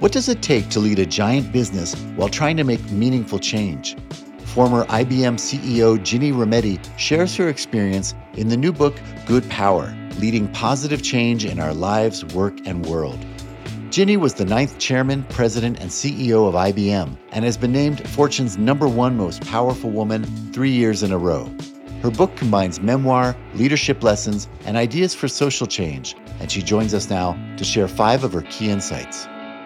What does it take to lead a giant business while trying to make meaningful change? Former IBM CEO Ginny Rometty shares her experience in the new book, Good Power: Leading Positive Change in Our Lives, Work, and World. Ginny was the 9th chairman, president, and CEO of IBM and has been named Fortune's #1 most powerful woman 3 years in a row. Her book combines memoir, leadership lessons, and ideas for social change, and she joins us now to share 5 of her key insights.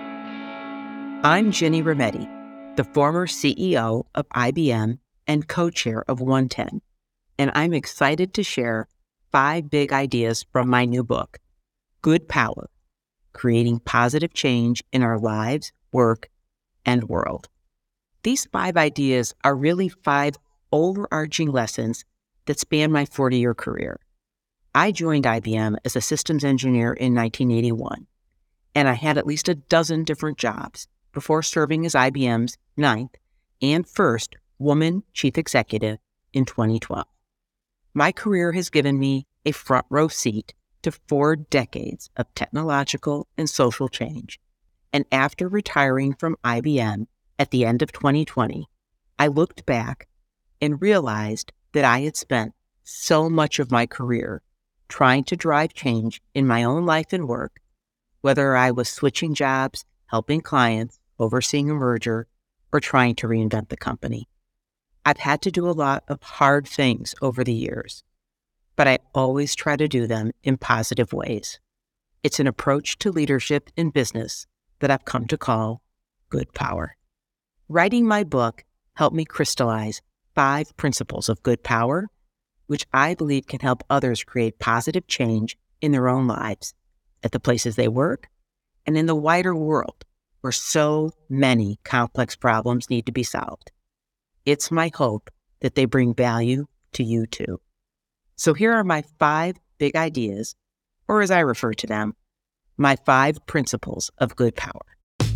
I'm Ginny Rometty, the former CEO of IBM and co-chair of 110, and I'm excited to share 5 big ideas from my new book, Good Power: Creating Positive Change in Our Lives, Work, and World. These 5 ideas are really 5 overarching lessons that span my 40-year career. I joined IBM as a systems engineer in 1981, and I had at least a dozen different jobs before serving as IBM's 9th and first woman chief executive in 2012. My career has given me a front row seat to 4 decades of technological and social change. And after retiring from IBM at the end of 2020, I looked back and realized that I had spent so much of my career trying to drive change in my own life and work, whether I was switching jobs, helping clients, overseeing a merger, or trying to reinvent the company. I've had to do a lot of hard things over the years, but I always try to do them in positive ways. It's an approach to leadership in business that I've come to call Good Power. Writing my book helped me crystallize 5 principles of good power, which I believe can help others create positive change in their own lives, at the places they work, and in the wider world where so many complex problems need to be solved. It's my hope that they bring value to you too. So here are my 5 big ideas, or as I refer to them, my 5 principles of good power.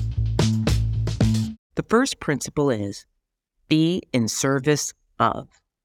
The first principle is be in service of.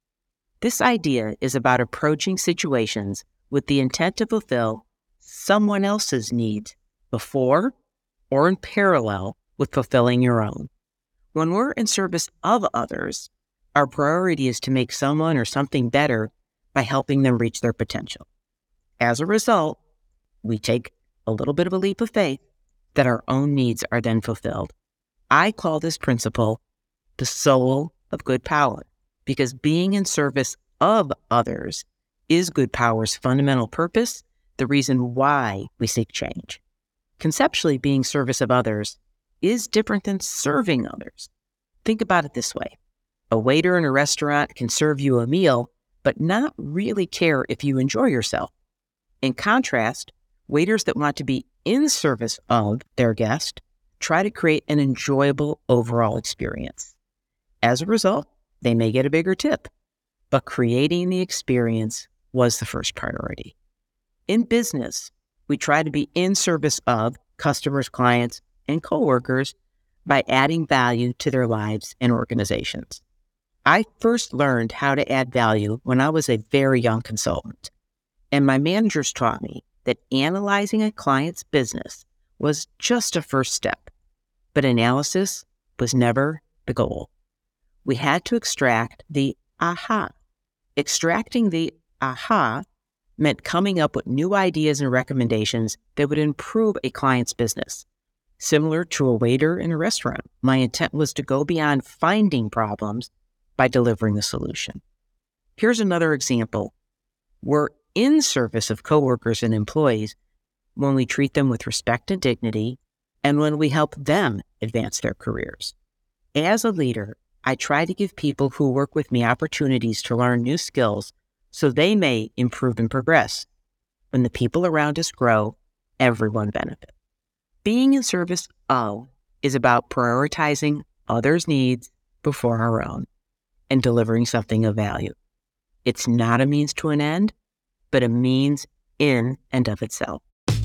This idea is about approaching situations with the intent to fulfill someone else's needs before or in parallel with fulfilling your own. When we're in service of others, our priority is to make someone or something better by helping them reach their potential. As a result, we take a little bit of a leap of faith that our own needs are then fulfilled. I call this principle the soul of good power, because being in service of others is good power's fundamental purpose, the reason why we seek change. Conceptually, being service of others is different than serving others. Think about it this way. A waiter in a restaurant can serve you a meal, but not really care if you enjoy yourself. In contrast, waiters that want to be in service of their guest try to create an enjoyable overall experience. As a result, they may get a bigger tip, but creating the experience was the first priority. In business, we try to be in service of customers, clients, and coworkers by adding value to their lives and organizations. I first learned how to add value when I was a very young consultant, and my managers taught me that analyzing a client's business was just a first step, but analysis was never the goal. We had to extract the aha. Extracting the aha meant coming up with new ideas and recommendations that would improve a client's business. Similar to a waiter in a restaurant, my intent was to go beyond finding problems by delivering a solution. Here's another example. We're in service of coworkers and employees when we treat them with respect and dignity, and when we help them advance their careers. As a leader, I try to give people who work with me opportunities to learn new skills so they may improve and progress. When the people around us grow, everyone benefits. Being in service of is about prioritizing others' needs before our own and delivering something of value. It's not a means to an end, but a means in and of itself.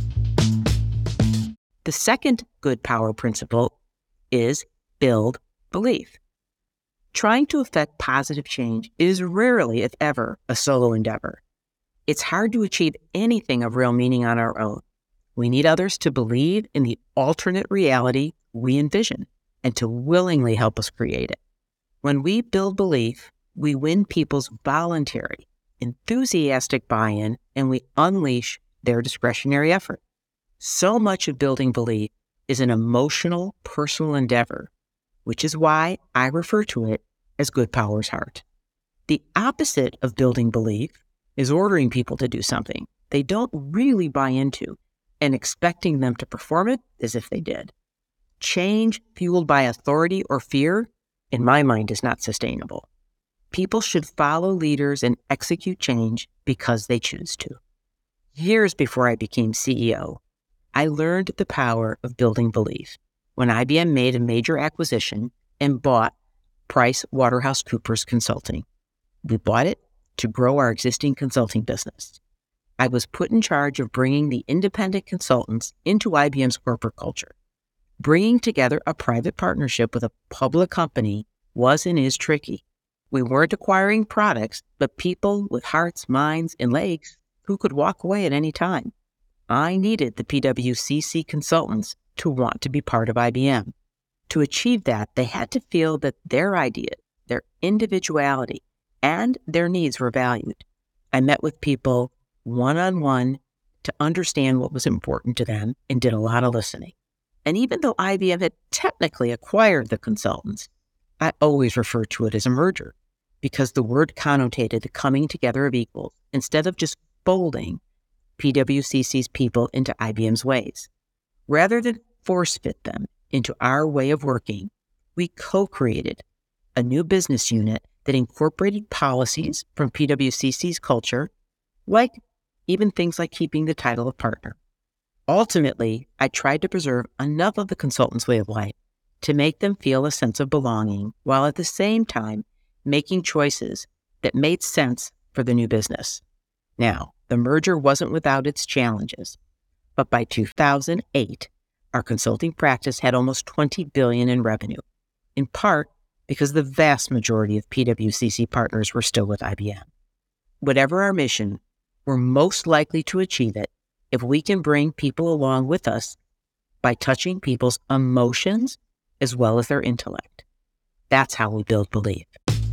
The second good power principle is build belief. Trying to affect positive change is rarely, if ever, a solo endeavor. It's hard to achieve anything of real meaning on our own. We need others to believe in the alternate reality we envision and to willingly help us create it. When we build belief, we win people's voluntary, enthusiastic buy-in, and we unleash their discretionary effort. So much of building belief is an emotional, personal endeavor, which is why I refer to it as Good Power's heart. The opposite of building belief is ordering people to do something they don't really buy into and expecting them to perform it as if they did. Change fueled by authority or fear, in my mind, is not sustainable. People should follow leaders and execute change because they choose to. Years before I became CEO, I learned the power of building belief when IBM made a major acquisition and bought PricewaterhouseCoopers Consulting. We bought it to grow our existing consulting business. I was put in charge of bringing the independent consultants into IBM's corporate culture. Bringing together a private partnership with a public company was and is tricky. We weren't acquiring products, but people with hearts, minds, and legs who could walk away at any time. I needed the PwCC consultants to want to be part of IBM. To achieve that, they had to feel that their idea, their individuality, and their needs were valued. I met with people one-on-one to understand what was important to them and did a lot of listening. And even though IBM had technically acquired the consultants, I always refer to it as a merger because the word connotated the coming together of equals instead of just folding PwCC's people into IBM's ways. Rather than force fit them into our way of working, we co-created a new business unit that incorporated policies from PwCC's culture, like even things like keeping the title of partner. Ultimately, I tried to preserve enough of the consultant's way of life to make them feel a sense of belonging, while at the same time making choices that made sense for the new business. Now, the merger wasn't without its challenges, but by 2008, our consulting practice had almost $20 billion in revenue, in part because the vast majority of PwCC partners were still with IBM. Whatever our mission, we're most likely to achieve it if we can bring people along with us by touching people's emotions as well as their intellect. That's how we build belief.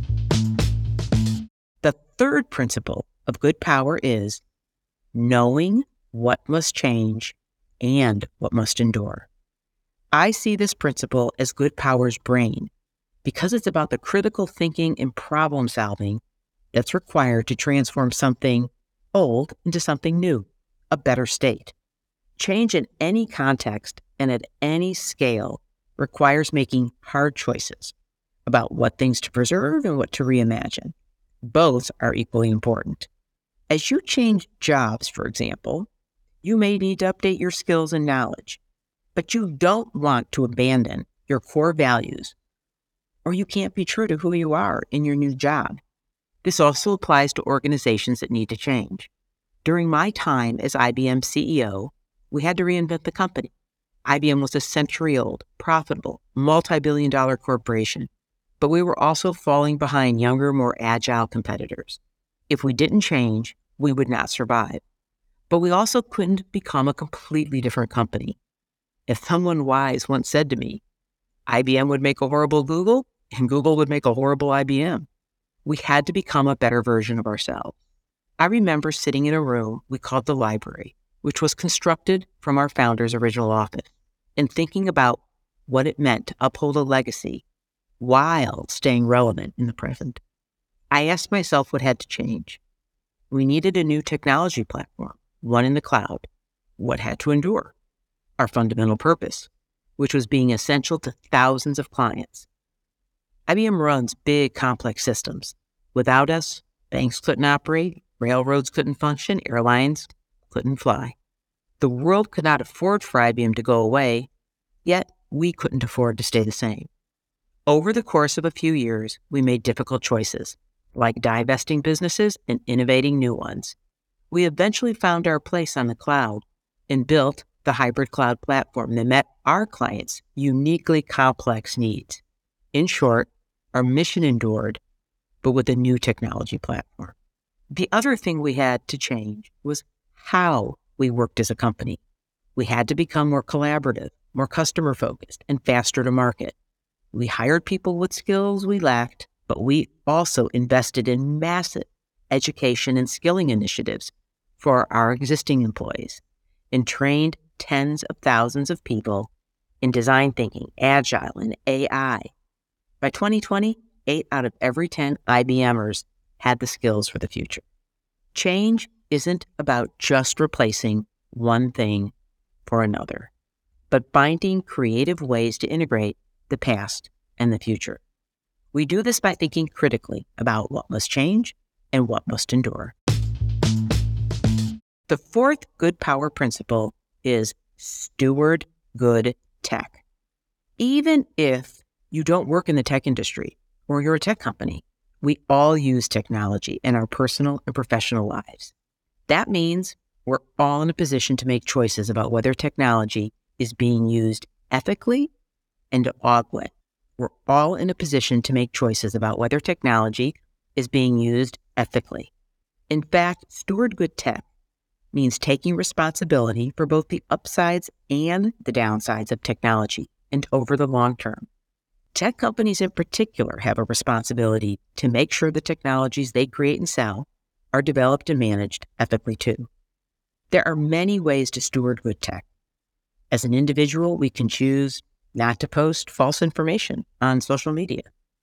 The third principle of Good Power is knowing what must change and what must endure. I see this principle as Good Power's brain because it's about the critical thinking and problem solving that's required to transform something old into something new, a better state. Change in any context and at any scale requires making hard choices about what things to preserve and what to reimagine. Both are equally important. As you change jobs, for example, you may need to update your skills and knowledge, but you don't want to abandon your core values, or you can't be true to who you are in your new job. This also applies to organizations that need to change. During my time as IBM CEO, we had to reinvent the company. IBM was a century-old, profitable, multi-billion-dollar corporation, but we were also falling behind younger, more agile competitors. If we didn't change, we would not survive. But we also couldn't become a completely different company. If someone wise once said to me, IBM would make a horrible Google, and Google would make a horrible IBM. We had to become a better version of ourselves. I remember sitting in a room we called the library, which was constructed from our founder's original office, and thinking about what it meant to uphold a legacy while staying relevant in the present. I asked myself what had to change. We needed a new technology platform, one in the cloud. What had to endure? Our fundamental purpose, which was being essential to thousands of clients. IBM runs big, complex systems. Without us, banks couldn't operate, railroads couldn't function, airlines couldn't fly. The world could not afford for IBM to go away, yet we couldn't afford to stay the same. Over the course of a few years, we made difficult choices, like divesting businesses and innovating new ones. We eventually found our place on the cloud and built the hybrid cloud platform that met our clients' uniquely complex needs. In short, our mission endured, but with a new technology platform. The other thing we had to change was how we worked as a company. We had to become more collaborative, more customer-focused, and faster to market. We hired people with skills we lacked, but we also invested in massive education and skilling initiatives for our existing employees and trained tens of thousands of people in design thinking, agile, and AI. By 2020, 8 out of every 10 IBMers had the skills for the future. Change isn't about just replacing one thing for another, but finding creative ways to integrate the past and the future. We do this by thinking critically about what must change and what must endure. The fourth good power principle is steward good tech. Even if you don't work in the tech industry or you're a tech company, we all use technology in our personal and professional lives. That means we're all in a position to make choices about whether technology is being used ethically and to augment. We're all in a position to make choices about whether technology is being used ethically. In fact, steward good tech means taking responsibility for both the upsides and the downsides of technology and over the long term. Tech companies in particular have a responsibility to make sure the technologies they create and sell are developed and managed ethically too. There are many ways to steward good tech. As an individual, we can choose not to post false information on social media.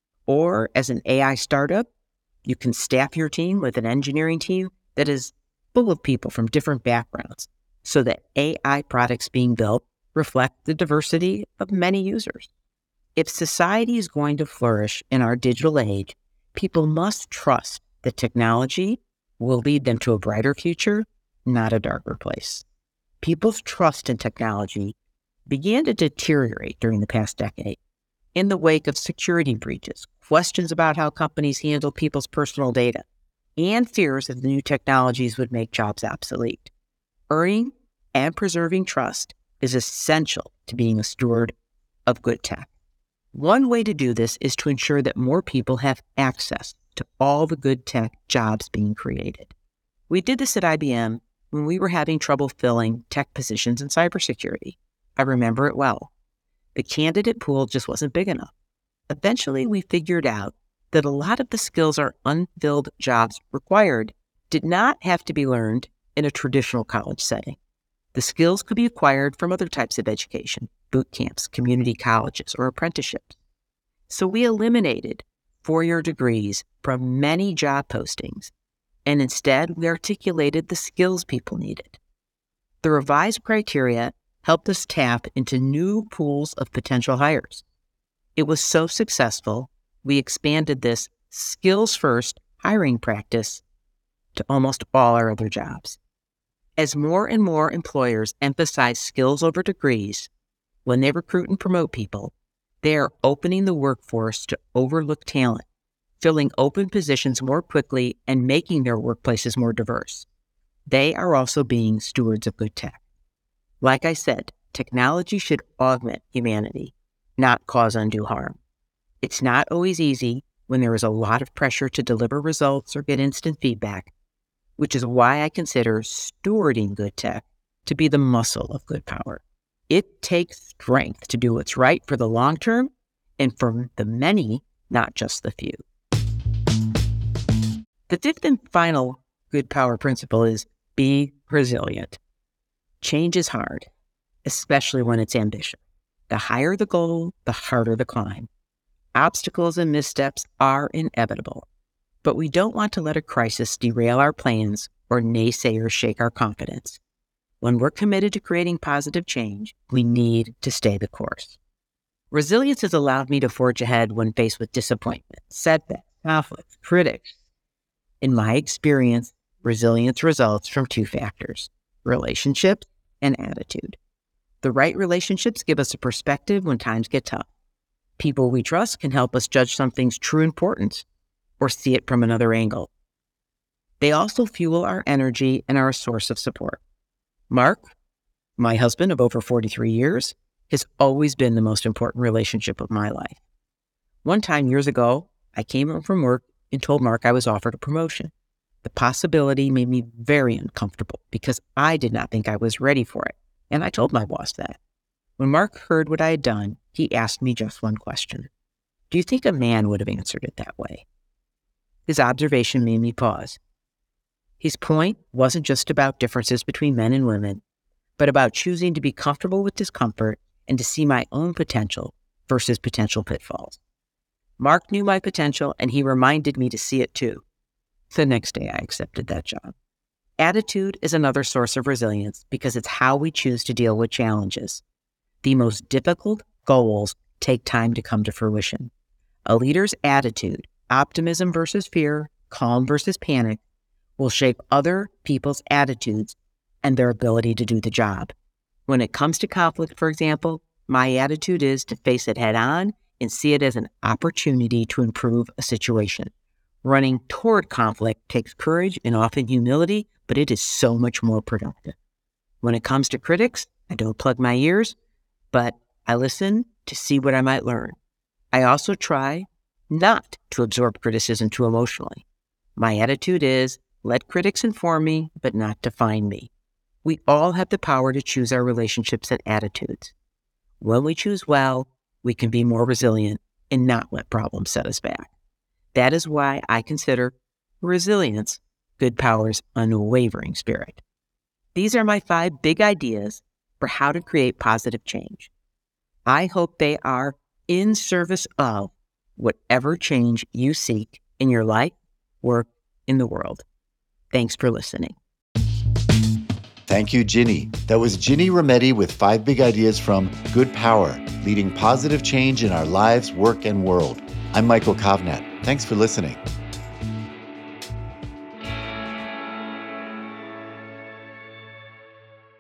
Or as an AI startup, you can staff your team with an engineering team that is full of people from different backgrounds so that AI products being built reflect the diversity of many users. If society is going to flourish in our digital age, people must trust that technology will lead them to a brighter future, not a darker place. People's trust in technology began to deteriorate during the past decade in the wake of security breaches, questions about how companies handle people's personal data, and fears that the new technologies would make jobs obsolete. Earning and preserving trust is essential to being a steward of good tech. One way to do this is to ensure that more people have access to all the good tech jobs being created. We did this at IBM when we were having trouble filling tech positions in cybersecurity. I remember it well. The candidate pool just wasn't big enough. Eventually, we figured out that a lot of the skills our unfilled jobs required did not have to be learned in a traditional college setting. The skills could be acquired from other types of education, boot camps, community colleges, or apprenticeships. So we eliminated four-year degrees from many job postings, and instead we articulated the skills people needed. The revised criteria helped us tap into new pools of potential hires. It was so successful, we expanded this skills-first hiring practice to almost all our other jobs. As more and more employers emphasize skills over degrees, when they recruit and promote people, they are opening the workforce to overlooked talent, filling open positions more quickly and making their workplaces more diverse. They are also being stewards of good tech. Like I said, technology should augment humanity, not cause undue harm. It's not always easy when there is a lot of pressure to deliver results or get instant feedback, which is why I consider stewarding good tech to be the muscle of good power. It takes strength to do what's right for the long term and for the many, not just the few. The fifth and final good power principle is be resilient. Change is hard, especially when it's ambitious. The higher the goal, the harder the climb. Obstacles and missteps are inevitable, but we don't want to let a crisis derail our plans or naysayers shake our confidence. When we're committed to creating positive change, we need to stay the course. Resilience has allowed me to forge ahead when faced with disappointment, setbacks, conflicts, critics. In my experience, resilience results from two factors: relationships and attitude. The right relationships give us a perspective when times get tough. People we trust can help us judge something's true importance or see it from another angle. They also fuel our energy and are a source of support. Mark, my husband of over 43 years, has always been the most important relationship of my life. One time years ago, I came home from work and told Mark I was offered a promotion. The possibility made me very uncomfortable because I did not think I was ready for it. And I told my boss that. When Mark heard what I had done, he asked me just one question. Do you think a man would have answered it that way? His observation made me pause. His point wasn't just about differences between men and women, but about choosing to be comfortable with discomfort and to see my own potential versus potential pitfalls. Mark knew my potential, and he reminded me to see it too. The next day, I accepted that job. Attitude is another source of resilience because it's how we choose to deal with challenges. The most difficult goals take time to come to fruition. A leader's attitude, optimism versus fear, calm versus panic, will shape other people's attitudes and their ability to do the job. When it comes to conflict, for example, my attitude is to face it head on and see it as an opportunity to improve a situation. Running toward conflict takes courage and often humility, but it is so much more productive. When it comes to critics, I don't plug my ears, but I listen to see what I might learn. I also try not to absorb criticism too emotionally. My attitude is, let critics inform me, but not define me. We all have the power to choose our relationships and attitudes. When we choose well, we can be more resilient and not let problems set us back. That is why I consider resilience Good Power's unwavering spirit. These are my 5 big ideas for how to create positive change. I hope they are in service of whatever change you seek in your life, work, in the world. Thanks for listening. Thank you, Ginny. That was Ginny Rometty with 5 big ideas from Good Power, leading positive change in our lives, work, and world. I'm Michael Kovnat. Thanks for listening.